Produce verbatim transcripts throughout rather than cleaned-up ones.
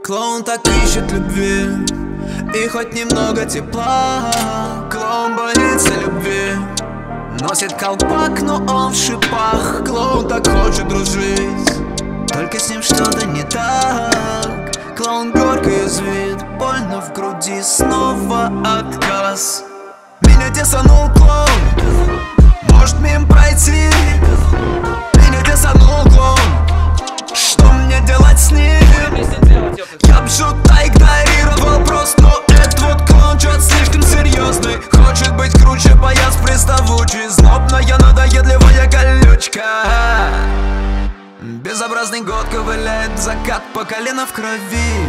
Клоун так ищет любви и хоть немного тепла. Клоун боится любви, носит колпак, но он в шипах. Клоун так хочет дружить, только с ним что-то не так. Клоун горько язвит, больно в груди, снова отказ. Меня десанул клоун, может мимо пройти. Меня десанул клоун, что мне делать с ним? Я б шута игнорировал просто, но этот вот клоун чё-то слишком серьезный. Хочет быть круче, боец приставучий, злобная, надоедливая колючка. Безобразный год ковыляет закат по колено в крови.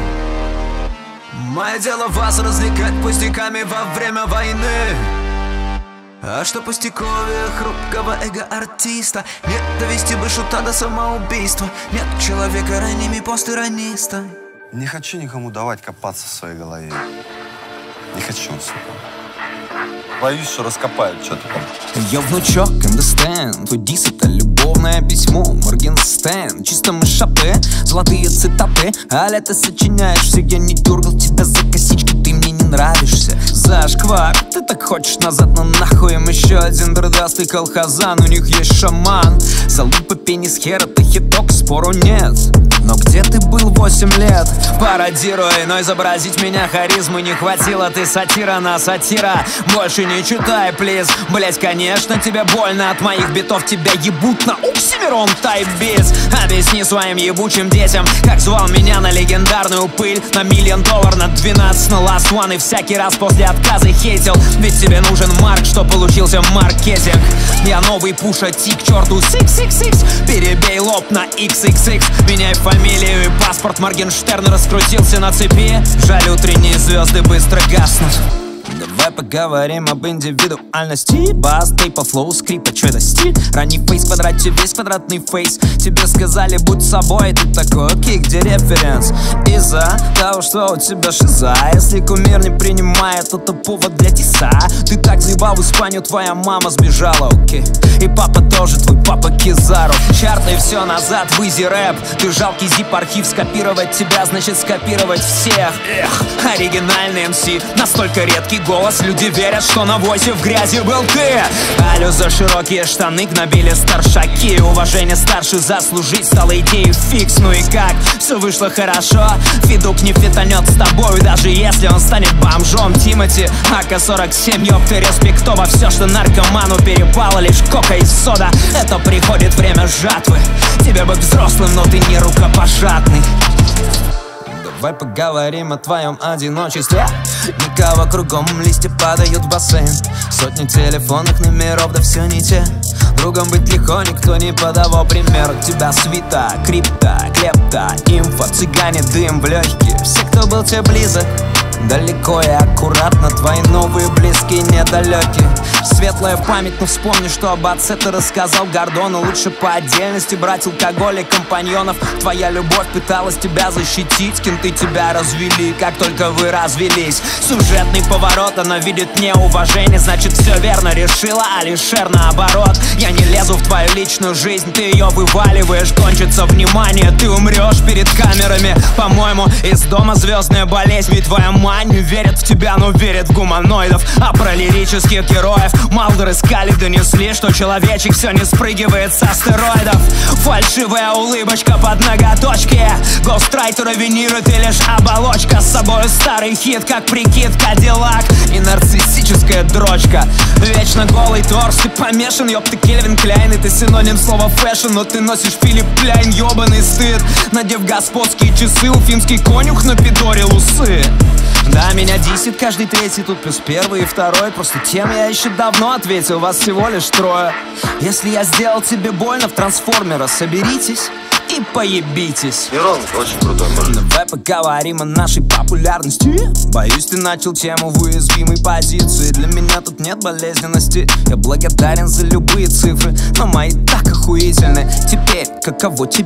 Мое дело вас развлекать пустяками во время войны. А что пустяковее хрупкого эго-артиста? Нет, довести бы шута до самоубийства. Нет человека ранними постирониста. Не хочу никому давать копаться в своей голове. Не хочу, сука. Боюсь, что раскопают что-то там. Я внучок, understand. Твой дис — это любовное письмо Моргенштерн. Чисто мы шапе, золотые цитаты. А лето сочиняешь все, я не дергал тебя за косички. Ты мне не нравишься, зашквар. Ты так хочешь назад, но нахуй им еще один дредастый колхозан. У них есть шаман. Залупа, пенис, хер, это хиток, спору нет. Но где ты был восемь лет? Пародируй, но изобразить меня харизмы не хватило. Ты сатира на сатира. Больше не читай, плиз. Блять, конечно, тебе больно от моих битов. Тебя ебут на Оксимирон тайп-биз. Объясни своим ебучим детям, как звал меня на легендарную пыль. На миллион доллар, на двенадцать, на last one. И всякий раз после отказа хейтил. Ведь тебе нужен марк, что получился маркетинг. Я новый Пуша Ти, к черту шесть шесть шесть. Перебей лоб на икс икс икс. Меняй фамилию и паспорт. Моргенштерн раскрутился на цепи. Жаль, утренние звезды быстро гаснут. Давай поговорим об индивидуальности. Бас, тейпа, флоу, скрипа, чё это стиль? Ранний фейс в квадрате, весь квадратный фейс. Тебе сказали, будь собой, ты такой, окей, где референс? Из-за того, что у тебя шиза. Если кумир не принимает, это повод для диса. Ты так заебал в Испанию, твоя мама сбежала, окей. И папа тоже, твой папа Кизару. Чарты все назад, в изи рэп. Ты жалкий зип-архив, скопировать тебя значит скопировать всех. Эх, оригинальный эм си, настолько редкий голос. Люди верят, что на возе в грязи был ты. Алю за широкие штаны гнобили старшаки. Уважение старше заслужить стало идеей фикс. Ну и как? Все вышло хорошо. Федук не фитанет с тобой, даже если он станет бомжом. Тимати, а ка сорок семь, ёпты, респектово. Все, что наркоману перепало, лишь кока и сода. Это приходит время жатвы. Тебе быть взрослым, но ты не рукопожатный. Давай поговорим о твоем одиночестве. Никого кругом, листья падают в бассейн. Сотни телефонных номеров, да все не те. Другом быть легко, никто не подавал пример. У тебя свита, крипта, клепта, инфо, цыгане, дым в легкие. Все, кто был тебе близок, далеко и аккуратно. Твои новые близкие недалекие. Светлая память, но вспомни, что об отце ты рассказал Гордону. Лучше по отдельности брать алкоголь и компаньонов. Твоя любовь пыталась тебя защитить. Кенты тебя развели, как только вы развелись. Сюжетный поворот, она видит неуважение. Значит, все верно решила, Алишер наоборот. Я не лезу в твою личную жизнь, ты ее вываливаешь. Кончится внимание, ты умрешь перед камерами. По-моему, из дома звездная болезнь. Ведь твоя мать не верит в тебя, но верит в гуманоидов. А про лирических героев Малдер и Скали донесли, что человечек все не спрыгивает с астероидов. Фальшивая улыбочка под ноготочки. Гоустрайтера винирует и лишь оболочка. С собой старый хит, как прикид Кадиллак. И нарциссическая дрочка. Вечно голый торс, ты помешан, ёб ты Кельвин Кляйн. И ты синоним слова фэшн, но ты носишь Филипп Кляйн. Ёбаный стыд, надев господские часы. Уфимский конюх напидорил усы. Да, меня десять каждый третий, тут плюс первый и второй. Просто тем я еще давно ответил, вас всего лишь трое. Если я сделал тебе больно в трансформера, соберитесь и поебитесь. Мирон очень крутой мужик. Давай поговорим о нашей популярности. Боюсь, ты начал тему в уязвимой позиции. Для меня тут нет болезненности. Я благодарен за любые цифры, но мои так охуительны. Теперь каково тебе?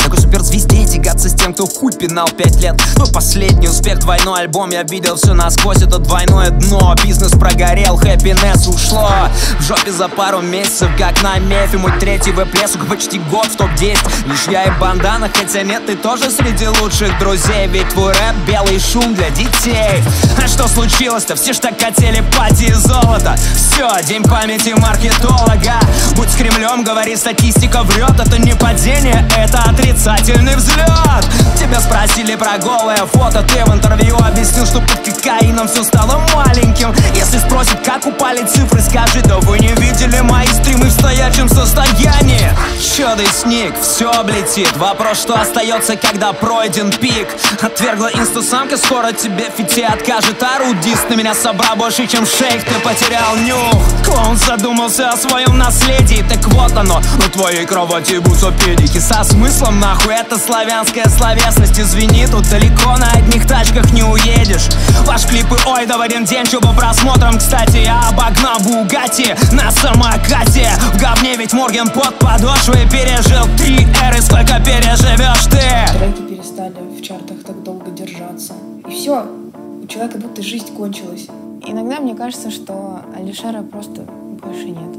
Такой суперзвезде тягаться с тем, кто хуй пинал пять лет. Твой последний успех, двойной альбом, я видел все насквозь, это двойное дно. Бизнес прогорел, хэппинесс ушло в жопе за пару месяцев, как на мефе. Мой третий веб, сука, почти год в топ десять. Лишь я и бандана, хотя нет, ты тоже среди лучших друзей. Ведь твой рэп — белый шум для детей. А что случилось-то? Все ж так хотели пати и золото. Все, день памяти маркетолога. Будь с Кремлем, говори, статистика врет. Это не падение, это отрицательный взлет. Тебя спросили про голое фото, ты в интервью объяснил, что под кокаином все стало маленьким. Если спросят, как упали цифры, скажи: да вы не видели мои стримы в стоячем состоянии. Чё ты сник, все облетит. Вопрос, что остается, когда пройден пик. Отвергла инстасамка, скоро тебе фити откажет. Орудист на меня собрал больше, чем шейх, ты потерял нюх. Клоун задумался о своем наследии, так вот оно, на твоей кровати бутся педики. Со смыслом нахуй, это славянская словесность. Извини, тут далеко на одних тачках не уедешь. Ваш клипы, ой, да в один день, что по просмотрам. Кстати, я обогнал Бугатти на самокате. В говне ведь Морген под подошвой. Пережил три эры, сколько переживешь ты? Треки перестали в чартах так долго держаться. И все, у человека будто жизнь кончилась. Иногда мне кажется, что Алишера просто больше нет.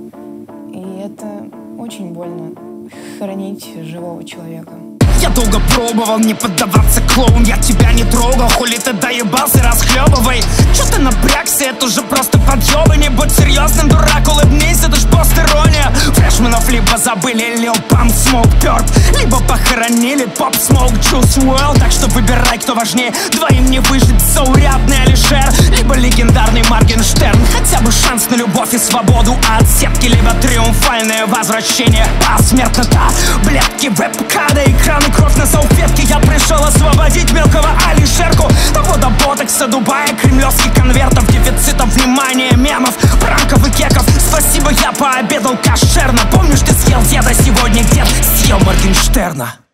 И это очень больно — хоронить живого человека. Я долго пробовал не поддаваться, клоун, я тебя не трогал. Хули ты доебался, расхлебывай. Чё ты напрягся, это уже просто подъёбы. Не будь серьезным, дурак, улыбнись, это ж пост-ирония. Фрешменов либо забыли Lil Pump, Smoke Perp, либо похоронили Pop Smoke, Juice уорлд. Так что выбирай, кто важнее, двоим не выжить. Заурядный Алишер, либо легендарный Моргенштерн. Хотя бы шанс на любовь и свободу от сетки, либо триумфальное возвращение посмертно. Таблетки, веб-ка до экрана, кровь на салфетке. Я пришел освободить мелкого Алишерку. Того до ботокса, Дубая, кремлевских конвертов, дефицита внимания, мемов, пранков и кеков. Спасибо, я пообедал кошерно. Помнишь, ты съел деда, сегодня где-то съел Моргенштерна.